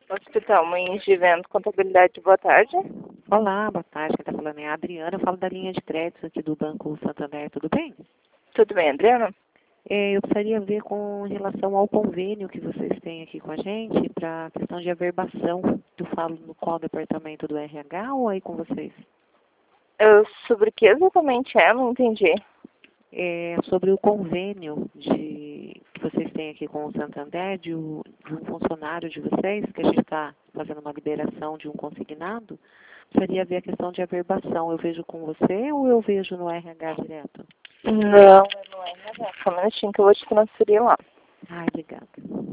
Hospital Moinhos de Vento, Contabilidade, boa tarde. Olá, boa tarde. Quem está falando é a Adriana. Eu falo da linha de crédito aqui do Banco Santander. Tudo bem? Tudo bem, Adriana? Eu precisaria ver com relação ao convênio que vocês têm aqui com a gente para a questão de averbação. Eu falo no qual departamento do RH ou aí com vocês? Sobre o que exatamente é? Não entendi. É sobre o convênio que vocês têm aqui com o Santander, de um funcionário de vocês, que a gente está fazendo uma liberação de um consignado. Precisaria ver a questão de averbação. Eu vejo com você ou eu vejo no RH direto? Não, não é. Só um minutinho que eu vou te transferir lá. Ai, obrigada.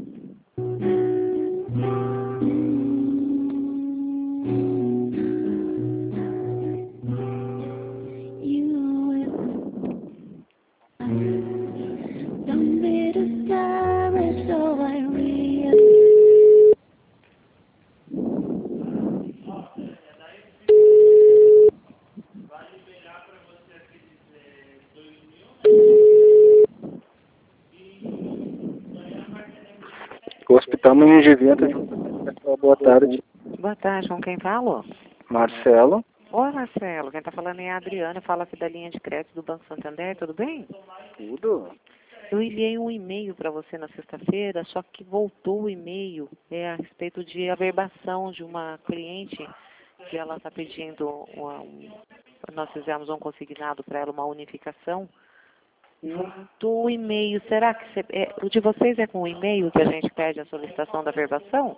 Hospital Moinhos de Vento, boa tarde. Boa tarde, com quem falo? Marcelo. Oi, Marcelo. Quem está falando é a Adriana. Eu falo aqui da linha de crédito do Banco Santander. Tudo bem? Tudo? Eu enviei um e-mail para você na sexta-feira, só que voltou o e-mail a respeito de averbação de uma cliente que ela está pedindo, nós fizemos um consignado para ela, uma unificação. Voltou o e-mail. Será que o de vocês é com o e-mail que a gente pede a solicitação da averbação?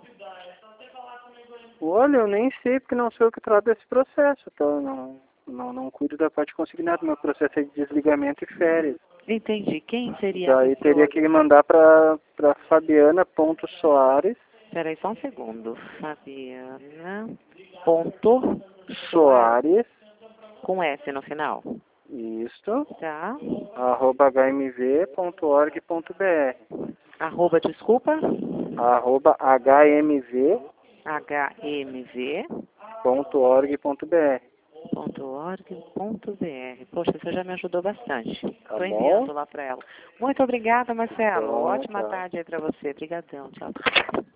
Olha, eu nem sei porque não sou eu que trato desse processo, então não cuido da parte consignada. Meu processo é de desligamento e férias. Entendi. Quem seria? Daí teria que mandar para Fabiana.Soares. Espera aí só um segundo. Fabiana. Ponto. Soares. Com S no final. Isto. Tá. @hmv.org.br. Arroba, desculpa. @hmv.org.br. hmv.org.br. Poxa, você já me ajudou bastante. Tá Estou bom? enviando lá para ela. Muito obrigada, Marcelo. Bom, Ótima tchau. tarde aí para você. Obrigadão. Tchau.